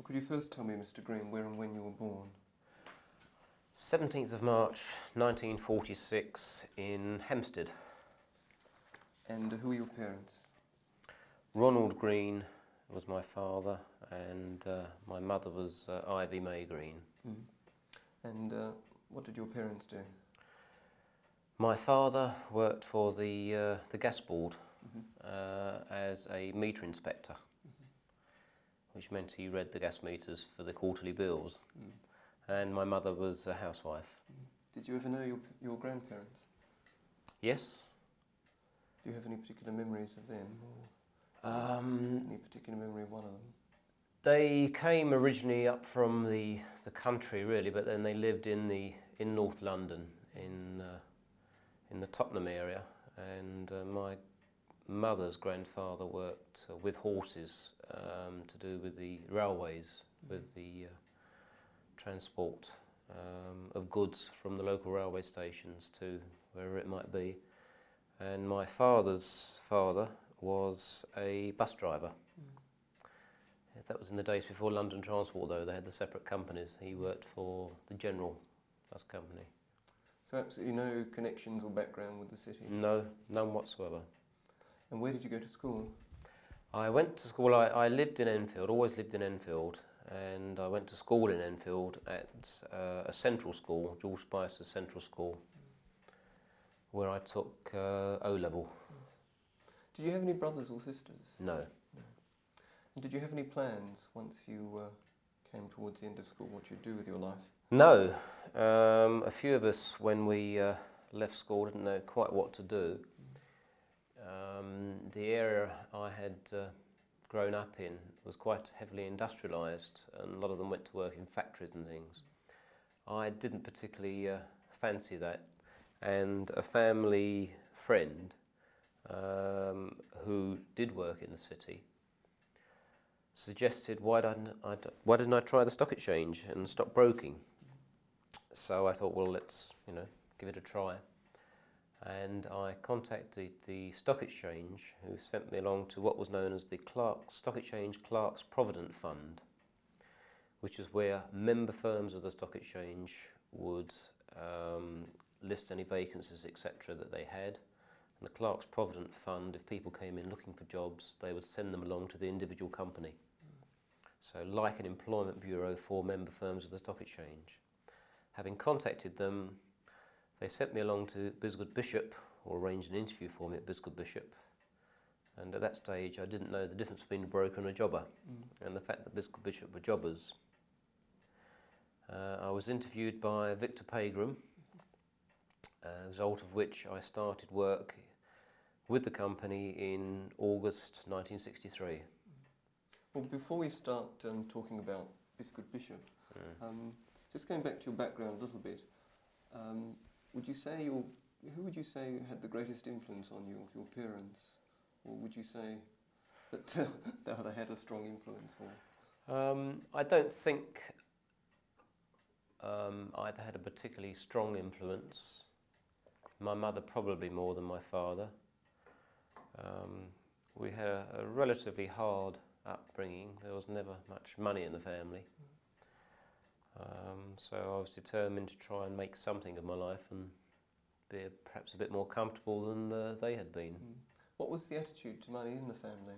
Could you first tell me, Mr. Green, where and when you were born? 17th of March 1946 in Hampstead. And who are your parents? Ronald Green was my father, and my mother was Ivy May Green. Mm. And what did your parents do? My father worked for the gas board as a meter inspector, which meant he read the gas meters for the quarterly bills. And my mother was a housewife. Did you ever know your grandparents? Yes. Do you have any particular memories of them, or any particular memory of one of them? They came originally up from the country, really, but then they lived in North London, in the Tottenham area. And my mother's grandfather worked with horses to do with the railways, with the transport of goods from the local railway stations to wherever it might be. And my father's father was a bus driver. That was in the days before London Transport, though. They had the separate companies. He worked for the General Bus Company. So absolutely no connections or background with the city? No, none whatsoever. And where did you go to school? I went to school, I lived in Enfield, always lived in Enfield, and I went to school in Enfield at a central school, George Spicer's Central School, where I took O-level. Did you have any brothers or sisters? No. No. And did you have any plans once you came towards the end of school, what you'd do with your life? No. A few of us, when we left school, didn't know quite what to do. The area I had grown up in was quite heavily industrialised, and a lot of them went to work in factories and things. I didn't particularly fancy that, and a family friend who did work in the city suggested why didn't I try the stock exchange and stock broking. So I thought, well, let's give it a try. And I contacted the stock exchange, who sent me along to what was known as the Stock Exchange Clerks Provident Fund, which is where member firms of the stock exchange would list any vacancies, etc., that they had. And the Clerks Provident Fund, if people came in looking for jobs, they would send them along to the individual company. So like an employment bureau for member firms of the stock exchange. Having contacted them, they sent me along to Bisgood Bishop, or arranged an interview for me at Bisgood Bishop. And at that stage, I didn't know the difference between a broker and a jobber, and the fact that Bisgood Bishop were jobbers. I was interviewed by Victor Pegram, as a result of which I started work with the company in August 1963. Well, before we start talking about Bisgood Bishop, just going back to your background a little bit, who would you say had the greatest influence on you, of your parents? Or would you say that they had a strong influence? Or? I don't think either had a particularly strong influence. My mother probably more than my father. We had a relatively hard upbringing. There was never much money in the family. So I was determined to try and make something of my life and be perhaps a bit more comfortable than they had been. What was the attitude to money in the family?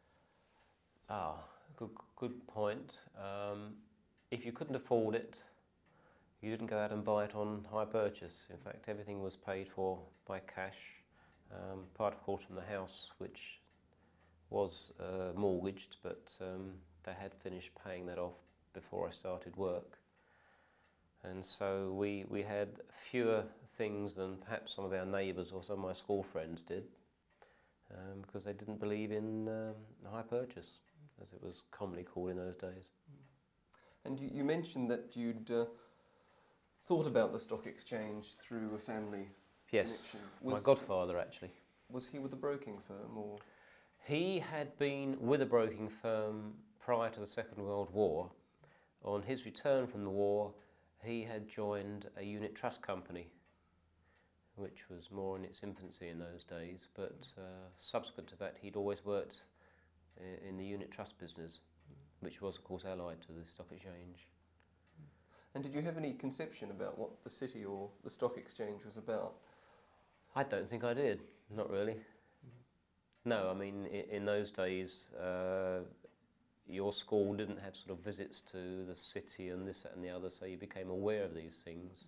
Good point. If you couldn't afford it, you didn't go out and buy it on hire purchase. In fact, everything was paid for by cash, part of course from the house, which was mortgaged, but they had finished paying that off before I started work. And so we had fewer things than perhaps some of our neighbours or some of my school friends did, because they didn't believe in hire purchase, as it was commonly called in those days. And you mentioned that you'd thought about the stock exchange through a family Yes, my godfather actually. Was he with a broking firm, or? He had been with a broking firm prior to the Second World War. On his return from the war, he had joined a unit trust company, which was more in its infancy in those days, but subsequent to that he'd always worked in the unit trust business. which was of course allied to the Stock Exchange. And did you have any conception about what the city or the Stock Exchange was about? I don't think I did, not really. No, I mean, in those days, your school didn't have sort of visits to the city and this, that and the other, so you became aware of these things.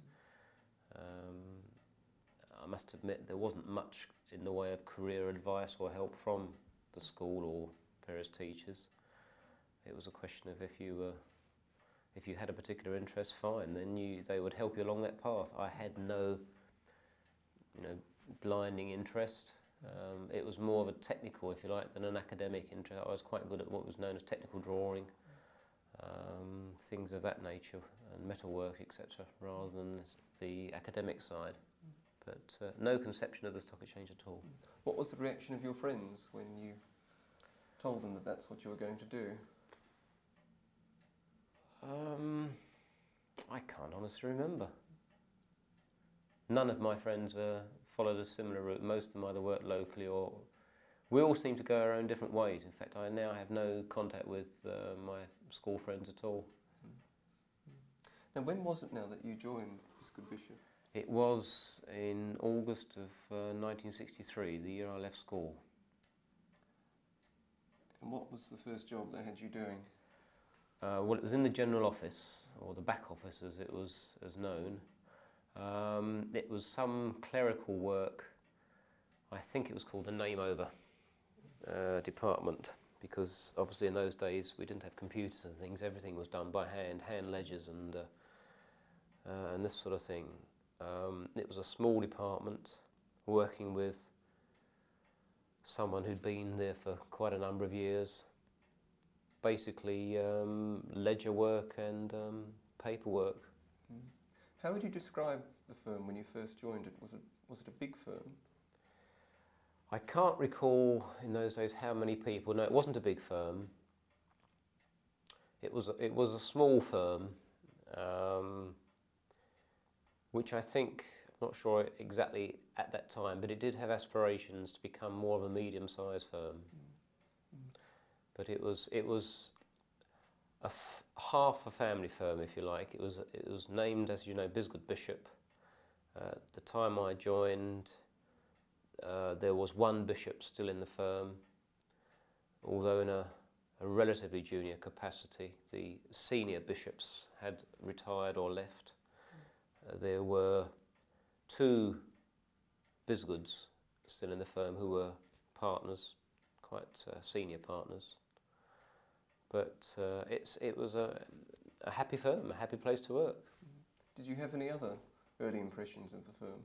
I must admit there wasn't much in the way of career advice or help from the school or various teachers. It was a question of if you had a particular interest, fine, then they would help you along that path. I had no, blinding interest. It was more of a technical, if you like, than an academic interest. I was quite good at what was known as technical drawing, things of that nature, and metalwork, etc., rather than the academic side. But no conception of the Stock Exchange at all. What was the reaction of your friends when you told them that that's what you were going to do? I can't honestly remember. None of my friends followed a similar route. Most of them either worked locally or... We all seem to go our own different ways. In fact, I now have no contact with my school friends at all. Now, when was it now that you joined Bisgood Bishop? It was in August of 1963, the year I left school. And what was the first job they had you doing? Well, it was in the general office, or the back office as it was known. It was some clerical work. I think it was called the name over department, because obviously in those days we didn't have computers and things. Everything was done by hand ledgers and this sort of thing. It was a small department working with someone who'd been there for quite a number of years. Basically ledger work and paperwork. How would you describe the firm when you first joined it? Was it a big firm? I can't recall in those days how many people. No, it wasn't a big firm. It was a small firm, which I think, I'm not sure exactly at that time, but it did have aspirations to become more of a medium-sized firm. But it was half a family firm, if you like. It was named, as you know, Bisgood Bishop. At the time I joined, there was one bishop still in the firm, although in a relatively junior capacity. The senior bishops had retired or left. There were two Bisgoods still in the firm who were partners, quite senior partners. But it was a happy firm, a happy place to work. Did you have any other early impressions of the firm?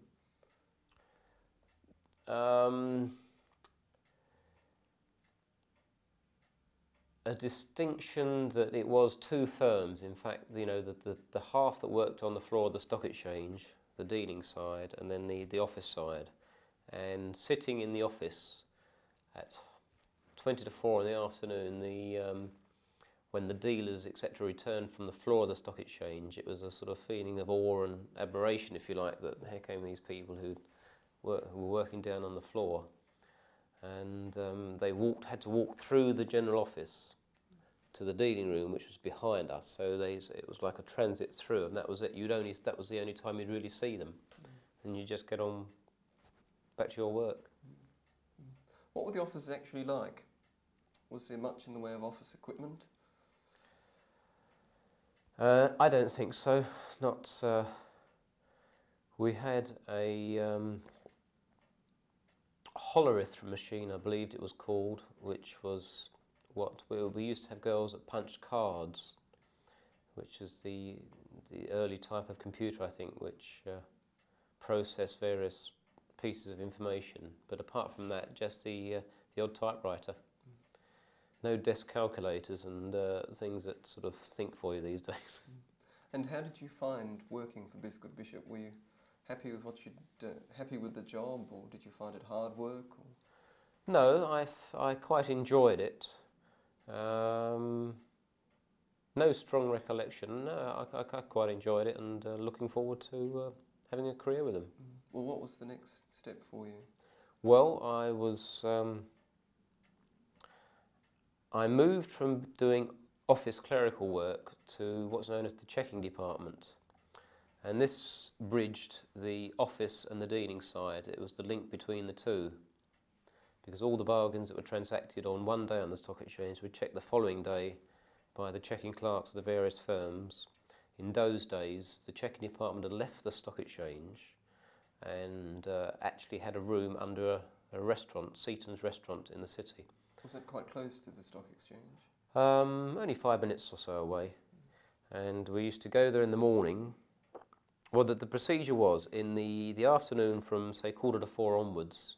A distinction that it was two firms. In fact, the half that worked on the floor of the Stock Exchange, the dealing side, and then the office side. And sitting in the office at 20 to 4 in the afternoon, when the dealers, etc., returned from the floor of the Stock Exchange, it was a sort of feeling of awe and admiration, if you like, that here came these people who were working down on the floor. And they had to walk through the general office to the dealing room, which was behind us. So it was like a transit through, and that was it. That was the only time you'd really see them, and you just get on back to your work. What were the offices actually like? Was there much in the way of office equipment? I don't think so. Not. We had a Hollerith machine, I believed it was called, which was what we used to have girls that punched cards, which is the early type of computer, I think, which processed various pieces of information. But apart from that, just the odd typewriter. No desk calculators and things that sort of think for you these days. And how did you find working for Bisgood Bishop? Were you happy with happy with the job, or did you find it hard work? Or? No, I quite enjoyed it. No strong recollection. No, I quite enjoyed it, and looking forward to having a career with them. Well, what was the next step for you? Well, I moved from doing office clerical work to what's known as the checking department. And this bridged the office and the dealing side. It was the link between the two, because all the bargains that were transacted on one day on the stock exchange were checked the following day by the checking clerks of the various firms. In those days, the checking department had left the stock exchange and actually had a room under a restaurant, Seaton's restaurant in the city. Was that quite close to the stock exchange? Only 5 minutes or so away. And we used to go there in the morning. Well, the procedure was in the afternoon from, say, 3:45 onwards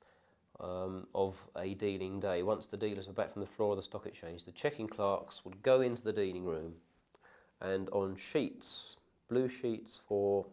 of a dealing day, once the dealers were back from the floor of the stock exchange, the checking clerks would go into the dealing room and on sheets, blue sheets for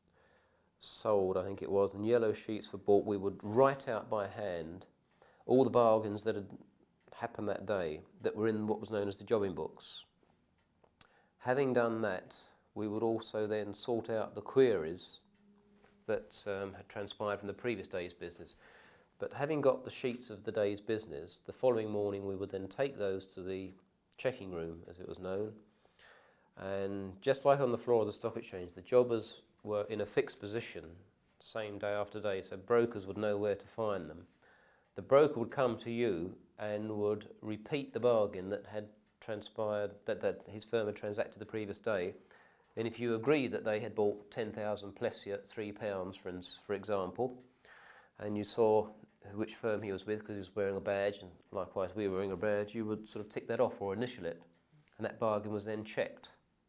sold, I think it was, and yellow sheets for bought, we would write out by hand all the bargains that had happened that day that were in what was known as the jobbing books. Having done that, we would also then sort out the queries that had transpired from the previous day's business. But having got the sheets of the day's business, the following morning we would then take those to the checking room, as it was known. And just like on the floor of the stock exchange, the jobbers were in a fixed position, same day after day, so brokers would know where to find them. The broker would come to you and would repeat the bargain that had transpired, that his firm had transacted the previous day. And if you agreed that they had bought 10,000 plessia at £3, for example, and you saw which firm he was with because he was wearing a badge, and likewise we were wearing a badge, you would sort of tick that off or initial it, and that bargain was then checked.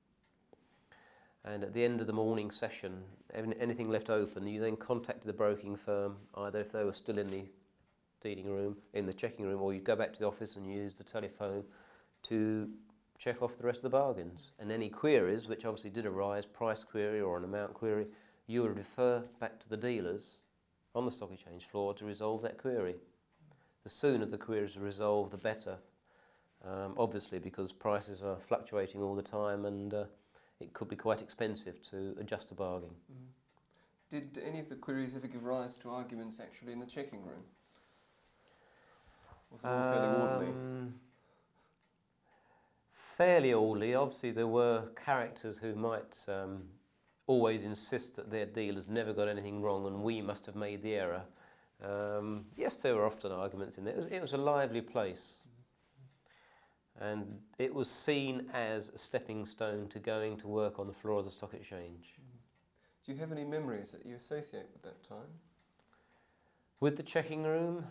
And at the end of the morning session, anything left open, you then contacted the broking firm, either if they were still in the dealing room, in the checking room, or you'd go back to the office and use the telephone to check off the rest of the bargains. And any queries, which obviously did arise, price query or an amount query, you would refer back to the dealers on the stock exchange floor to resolve that query. The sooner the queries are resolved, the better, obviously, because prices are fluctuating all the time and it could be quite expensive to adjust a bargain. Mm. Did any of the queries ever give rise to arguments actually in the checking room? Was it all fairly orderly? Fairly orderly. Obviously there were characters who might always insist that their dealers never got anything wrong and we must have made the error. Yes, there were often arguments in there. It was a lively place. And it was seen as a stepping stone to going to work on the floor of the stock exchange. Do you have any memories that you associate with that time? With the checking room,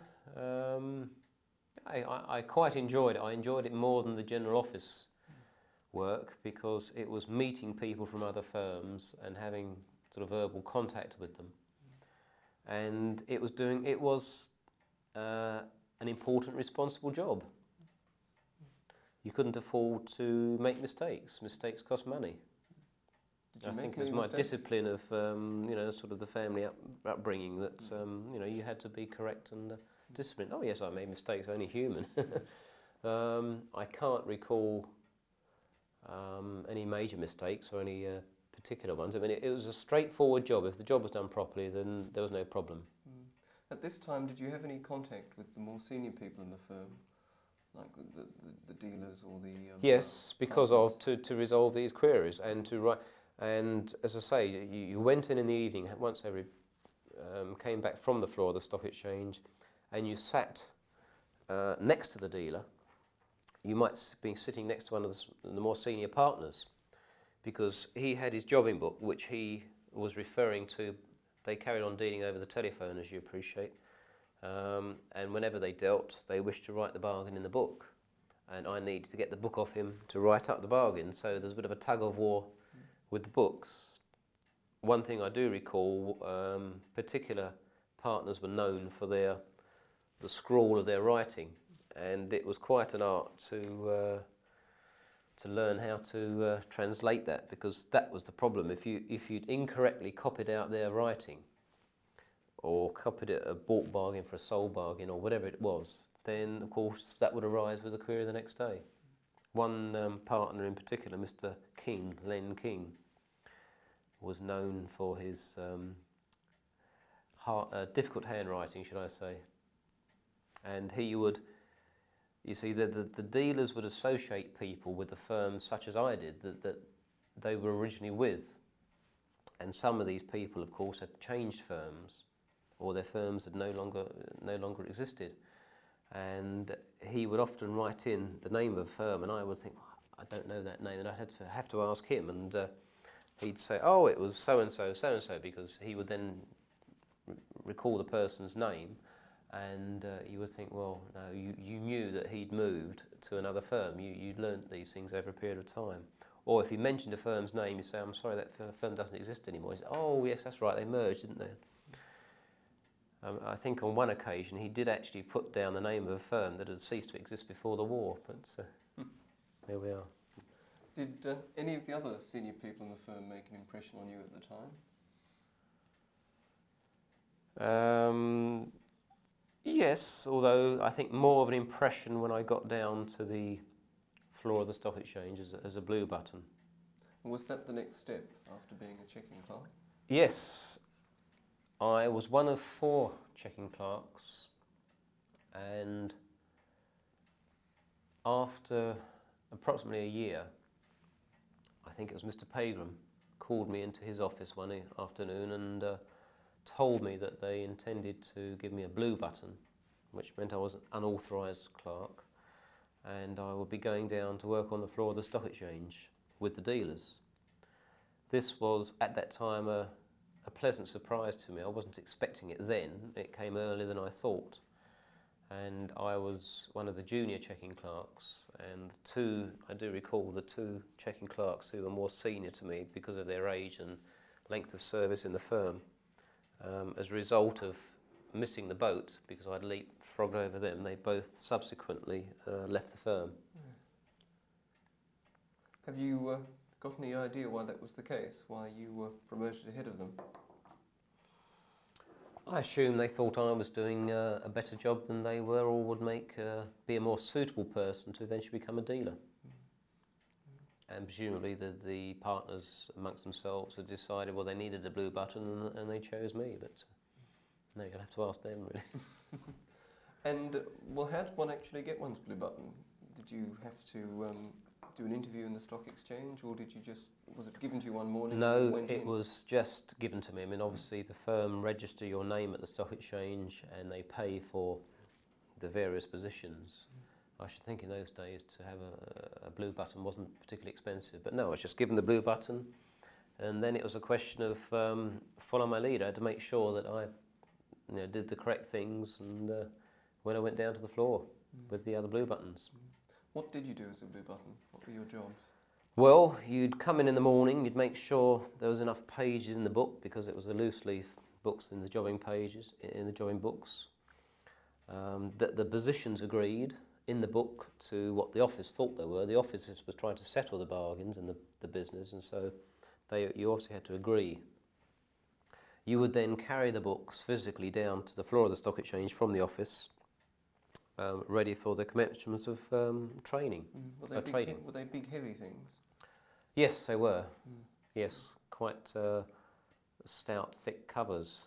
I quite enjoyed it. I enjoyed it more than the general office work because it was meeting people from other firms and having sort of verbal contact with them. And it was an important, responsible job. You couldn't afford to make mistakes. Mistakes cost money. Did you I make think it was any my mistakes? discipline of, sort of the family upbringing that, you had to be correct and disciplined. Oh yes, I made mistakes, only human. I can't recall any major mistakes or any particular ones. I mean, it was a straightforward job. If the job was done properly, then there was no problem. Mm. At this time, did you have any contact with the more senior people in the firm? Like the dealers or the... yes, because to resolve these queries and to write. And as I say, you went in the evening, once every, came back from the floor of the stock exchange, and you sat next to the dealer. You might be sitting next to one of the more senior partners, because he had his jobbing book, which he was referring to. They carried on dealing over the telephone, as you appreciate. And whenever they dealt, they wished to write the bargain in the book. And I needed to get the book off him to write up the bargain. So there's a bit of a tug of war with the books. One thing I do recall, particular partners were known for the scrawl of their writing. And it was quite an art to learn how to translate that, because that was the problem. If you'd incorrectly copied out their writing, or copied it a bought bargain for a sold bargain, or whatever it was, then of course that would arise with a query the next day. One partner in particular, Mr. King, Len King, was known for his difficult handwriting, should I say. And he would You see, the dealers would associate people with the firms such as I did that they were originally with. And some of these people, of course, had changed firms, or their firms had no longer existed. And he would often write in the name of a firm, and I would think, I don't know that name, and I'd have to ask him. And he'd say, oh, it was so-and-so, so-and-so, because he would then recall the person's name. And you would think, well, no, you knew that he'd moved to another firm. You'd learnt these things over a period of time. Or if he mentioned a firm's name, you say, I'm sorry, that firm doesn't exist anymore. He said, oh, yes, that's right, they merged, didn't they? I think on one occasion he did actually put down the name of a firm that had ceased to exist before the war, but there we are. Did any of the other senior people in the firm make an impression on you at the time? Yes, although I think more of an impression when I got down to the floor of the stock exchange as a blue button. Was that the next step after being a checking clerk? Yes, I was one of 4 checking clerks, and after approximately a year, I think it was Mr. Pegram called me into his office one afternoon and told me that they intended to give me a blue button, which meant I was an unauthorised clerk, and I would be going down to work on the floor of the stock exchange with the dealers. This was, at that time, a pleasant surprise to me. I wasn't expecting it then. It came earlier than I thought. And I was one of the junior checking clerks, and I do recall the 2 checking clerks who were more senior to me because of their age and length of service in the firm. As a result of missing the boat, because I'd leapfrogged over them, they both subsequently left the firm. Have you got any idea why that was the case, why you were promoted ahead of them? I assume they thought I was doing a better job than they were, or would be a more suitable person to eventually become a dealer. And presumably the partners amongst themselves had decided, well, they needed a blue button and they chose me, but no, you'll have to ask them, really. And, well, how did one actually get one's blue button? Did you have to do an interview in the stock exchange, or was it given to you one morning? No, it was just given to me. I mean, obviously the firm register your name at the stock exchange and they pay for the various positions. I should think in those days to have a blue button wasn't particularly expensive, but no, I was just given the blue button, and then it was a question of follow my lead. I had to make sure that I did the correct things, and when I went down to the floor with the other blue buttons. What did you do as a blue button? What were your jobs? Well, you'd come in the morning, you'd make sure there was enough pages in the book, because it was the loose leaf books in the jobbing pages, in the jobbing books, that the positions agreed in the book to what the office thought they were. The officers were trying to settle the bargains in the business, and so you obviously had to agree. You would then carry the books physically down to the floor of the stock exchange from the office, ready for the commencement of training. Were they big, heavy things? Yes, they were. Yes, quite stout, thick covers.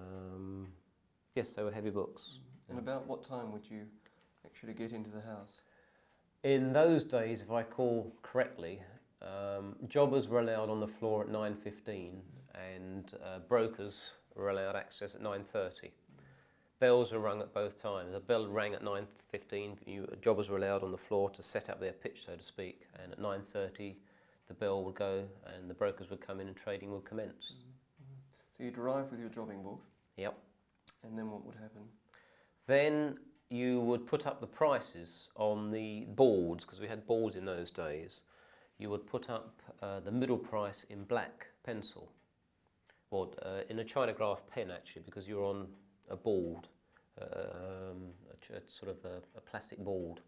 Yes, they were heavy books. And about what time would you actually get into the house? In those days, if I recall correctly, jobbers were allowed on the floor at 9:15, and brokers were allowed access at 9:30. Bells were rung at both times. A bell rang at 9:15. Jobbers were allowed on the floor to set up their pitch, so to speak, and at 9:30 the bell would go and the brokers would come in and trading would commence. So you'd arrive with your jobbing book? Yep. And then what would happen? Then you would put up the prices on the boards, because we had boards in those days. You would put up the middle price in black pencil, or in a Chinograph pen actually, because you're on a board, sort of a plastic board.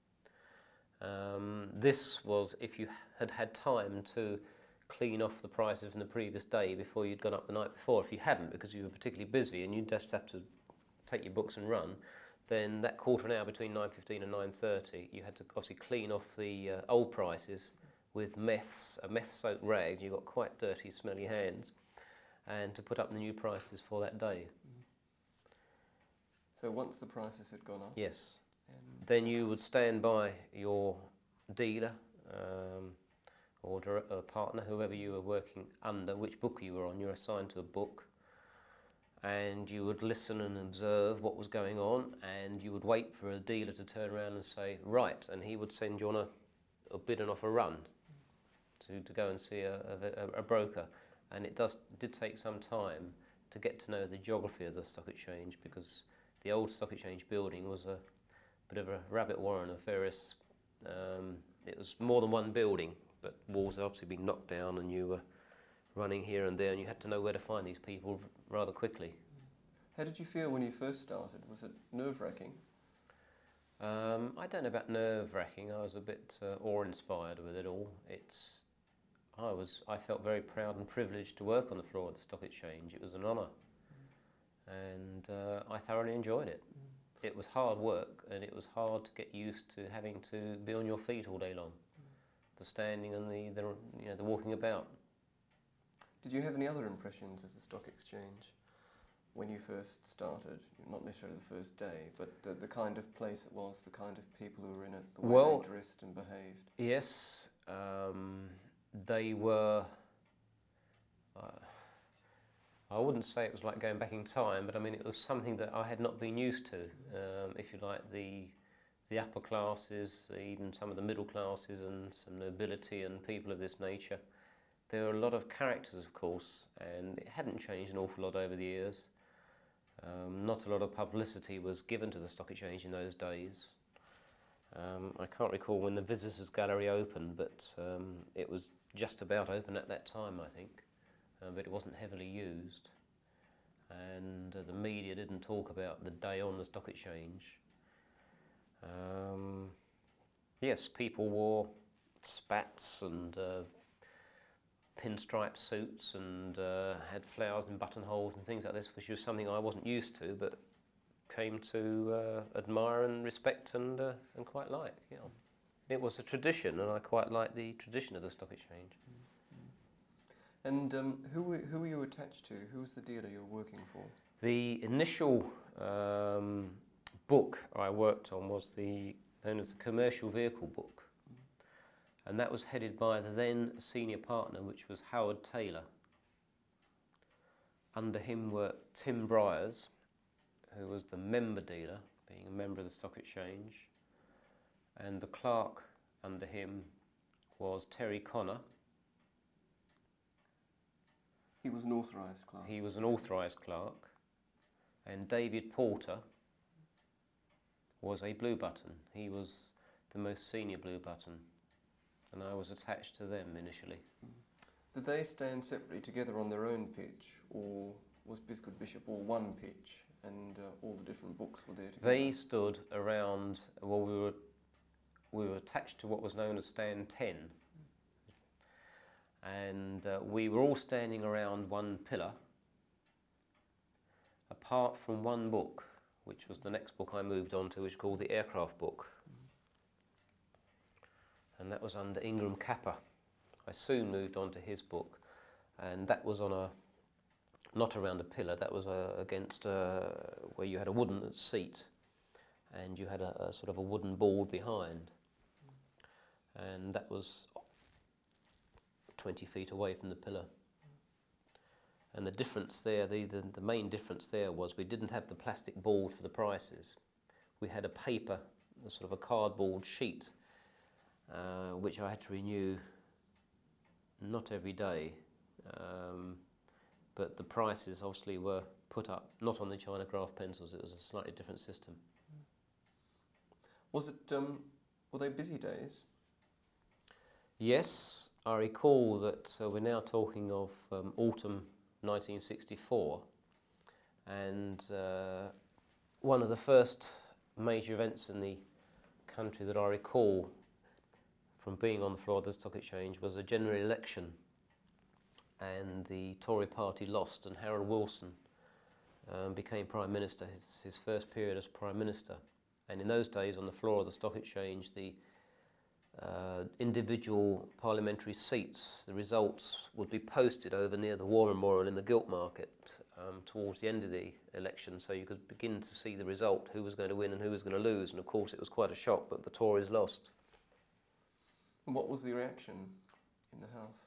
This was if you had had time to clean off the prices from the previous day before you'd gone up the night before. If you hadn't, because you were particularly busy and you'd just have to take your books and run, then that quarter of an hour between 9:15 and 9:30, you had to obviously clean off the old prices with a meth-soaked rag. You got quite dirty, smelly hands, and to put up the new prices for that day. So once the prices had gone up, yes, Then you would stand by your dealer or a partner, whoever you were working under, which book you were on. You're assigned to a book, and you would listen and observe what was going on, and you would wait for a dealer to turn around and say, right, and he would send you on a bid and offer run to go and see a broker. And it did take some time to get to know the geography of the stock exchange, because the old stock exchange building was a bit of a rabbit warren of various, it was more than one building, but walls had obviously been knocked down, and you were running here and there, and you had to know where to find these people rather quickly. How did you feel when you first started? Was it nerve-wracking? I don't know about nerve-wracking. I was a bit awe-inspired with it all. I felt very proud and privileged to work on the floor of the stock exchange. It was an honour, and I thoroughly enjoyed it. It was hard work, and it was hard to get used to having to be on your feet all day long, the standing and the walking about. Did you have any other impressions of the stock exchange when you first started? Not necessarily the first day, but the kind of place it was, the kind of people who were in it, the way they dressed and behaved. Yes, they were. I wouldn't say it was like going back in time, but I mean it was something that I had not been used to. If you like, the upper classes, even some of the middle classes, and some nobility and people of this nature. There were a lot of characters, of course, and it hadn't changed an awful lot over the years. Not a lot of publicity was given to the stock exchange in those days. I can't recall when the visitors gallery opened, but it was just about open at that time, I think. But it wasn't heavily used, and the media didn't talk about the day on the stock exchange. Yes, people wore spats and pinstripe suits and had flowers in buttonholes and things like this, which was something I wasn't used to, but came to admire and respect and quite like. Yeah. It was a tradition, and I quite like the tradition of the stock exchange. And who were you attached to? Who was the dealer you were working for? The initial book I worked on was known as the Commercial Vehicle Book, and that was headed by the then senior partner, which was Howard Taylor. Under him were Tim Bryars, who was the member dealer, being a member of the stock exchange, and the clerk under him was Terry Connor. He was an authorised clerk. He was an authorised clerk, and David Porter was a blue button. He was the most senior blue button, and I was attached to them initially. Did they stand separately together on their own pitch, or was Bisgood Bishop all one pitch and all the different books were there together? They stood around, well, we were attached to what was known as stand 10, and we were all standing around one pillar, apart from one book, which was the next book I moved on to, which was called the Aircraft Book. And that was under Ingram Capper. I soon moved on to his book, and that was on not around a pillar, that was against where you had a wooden seat, and you had a sort of a wooden board behind, and that was 20 feet away from the pillar. And the difference there, the main difference there was we didn't have the plastic board for the prices. We had a paper, a sort of a cardboard sheet, which I had to renew not every day, but the prices obviously were put up not on the China graph pencils. It was a slightly different system. Was it? Were they busy days? Yes, I recall that we're now talking of autumn 1964, and one of the first major events in the country that I recall from being on the floor of the stock exchange was a general election, and the Tory party lost, and Harold Wilson became Prime Minister, his first period as Prime Minister. And in those days on the floor of the stock exchange, the individual parliamentary seats, the results would be posted over near the War Memorial in the Gilt Market towards the end of the election, so you could begin to see the result, who was going to win and who was going to lose. And of course, it was quite a shock that the Tories lost. And what was the reaction in the House?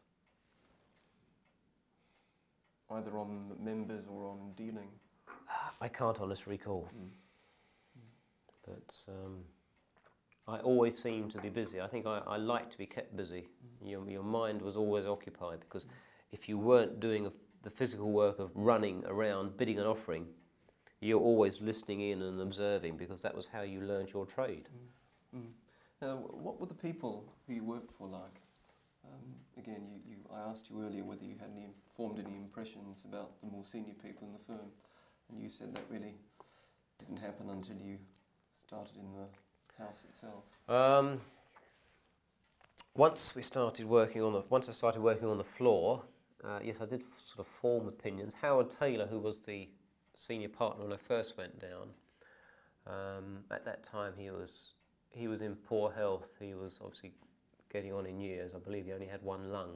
Either on the members or on dealing? I can't honestly recall. But I always seemed to be busy. I think I like to be kept busy. Your mind was always occupied, because if you weren't doing the physical work of running around, bidding and offering, you're always listening in and observing, because that was how you learned your trade. Now, what were the people who you worked for like? Again, I asked you earlier whether you had formed any impressions about the more senior people in the firm, and you said that really didn't happen until you started in the house itself. Once I started working on the floor, yes, I did sort of form opinions. Howard Taylor, who was the senior partner when I first went down, at that time he was in poor health. He was obviously getting on in years. I believe he only had one lung.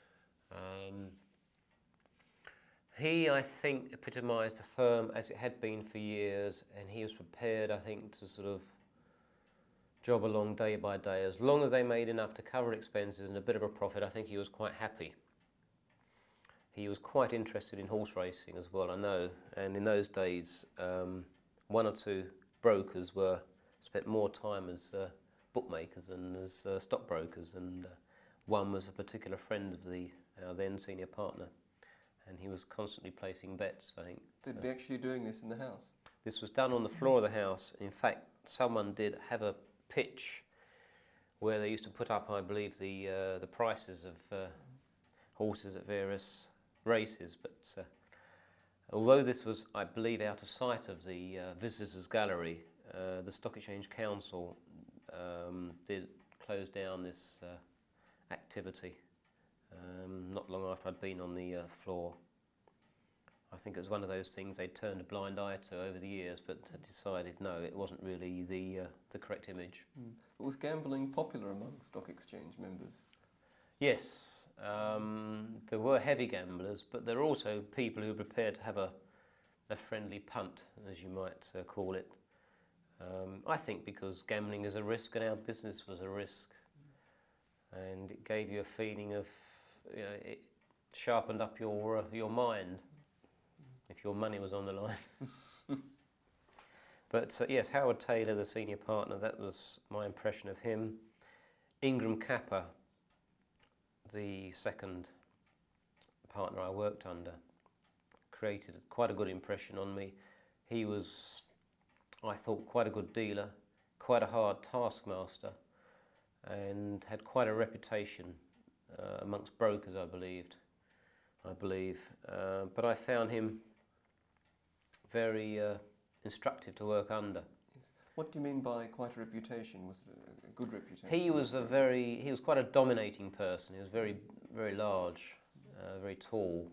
He, I think, epitomised the firm as it had been for years, and he was prepared, I think, to sort of job along day by day. As long as they made enough to cover expenses and a bit of a profit, I think he was quite happy. He was quite interested in horse racing as well, I know, and in those days one or two brokers spent more time as bookmakers than as stockbrokers, and one was a particular friend of our then senior partner, and he was constantly placing bets, I think. They'd be actually doing this in the house? This was done on the floor of the house. In fact, someone did have a pitch where they used to put up, I believe, the prices of horses at various races, but although this was, I believe, out of sight of the visitors' gallery, the Stock Exchange Council did close down this activity not long after I'd been on the floor. I think it was one of those things they'd turned a blind eye to over the years, but decided no, it wasn't really the correct image. But was gambling popular among Stock Exchange members? Yes, there were heavy gamblers, but there were also people who were prepared to have a friendly punt, as you might call it. I think because gambling is a risk and our business was a risk, and it gave you a feeling of, it sharpened up your mind if your money was on the line. But yes, Howard Taylor, the senior partner, that was my impression of him. Ingram Capper, the second partner I worked under, created quite a good impression on me. He was, I thought, quite a good dealer, quite a hard taskmaster, and had quite a reputation amongst brokers, I believe. But I found him very instructive to work under. Yes. What do you mean by quite a reputation? Was it a good reputation? He was quite a dominating person. He was very, very large, very tall.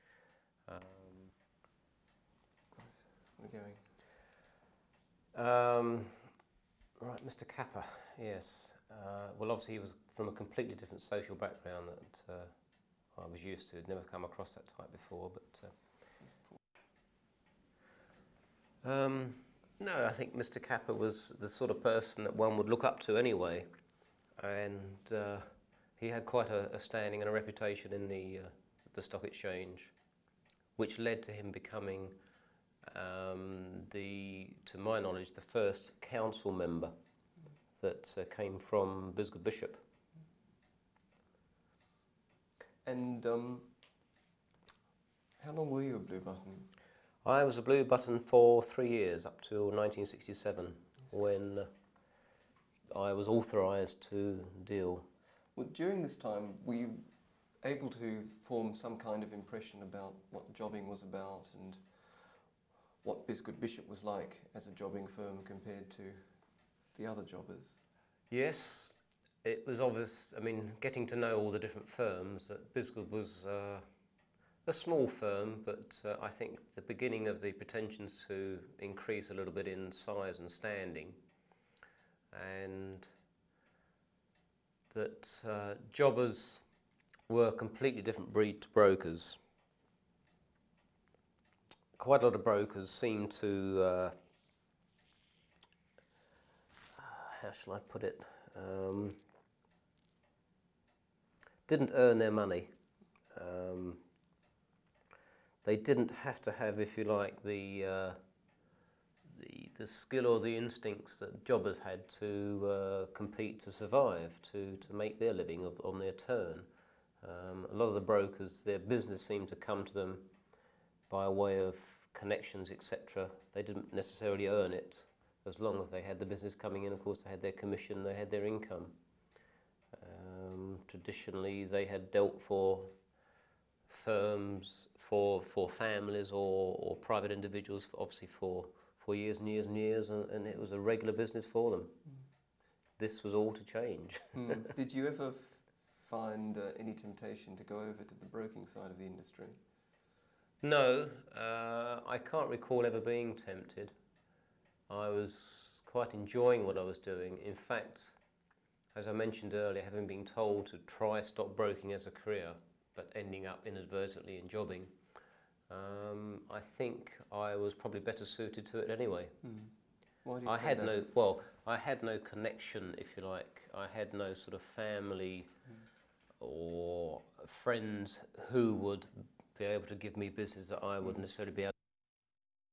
We're going. Right, Mr. Capper, yes. Well, obviously he was from a completely different social background that I was used to. I'd never come across that type before, but... no, I think Mr. Capper was the sort of person that one would look up to anyway, and he had quite a standing and a reputation in the Stock Exchange, which led to him becoming, to my knowledge, the first council member that came from Bisgood Bishop. And how long were you a Blue Button? I was a Blue Button for 3 years, up till 1967, when I was authorised to deal. Well, during this time, were you able to form some kind of impression about what jobbing was about and what Bisgood Bishop was like as a jobbing firm compared to the other jobbers? Yes, it was obvious, getting to know all the different firms, that Bisgood was a small firm, but I think the beginning of the pretensions to increase a little bit in size and standing, and that jobbers were a completely different breed to brokers. quite a lot of brokers seem to, how shall I put it, didn't earn their money. They didn't have to have, if you like, the skill or the instincts that jobbers had to compete to survive, to make their living on their turn. A lot of the brokers, their business seemed to come to them by way of connections, etc. They didn't necessarily earn it. As long as they had the business coming in, of course, they had their commission, they had their income. Traditionally, they had dealt for firms, for families or private individuals, obviously for years and years and years, and it was a regular business for them. This was all to change. Did you ever find any temptation to go over to the broking side of the industry? No, I can't recall ever being tempted. I was quite enjoying what I was doing. In fact, as I mentioned earlier, having been told to try stockbroking as a career, but ending up inadvertently in jobbing, I think I was probably better suited to it anyway. Why do you say that? I had no connection, if you like. I had no sort of family or friends who would be able to give me business that I wouldn't necessarily be able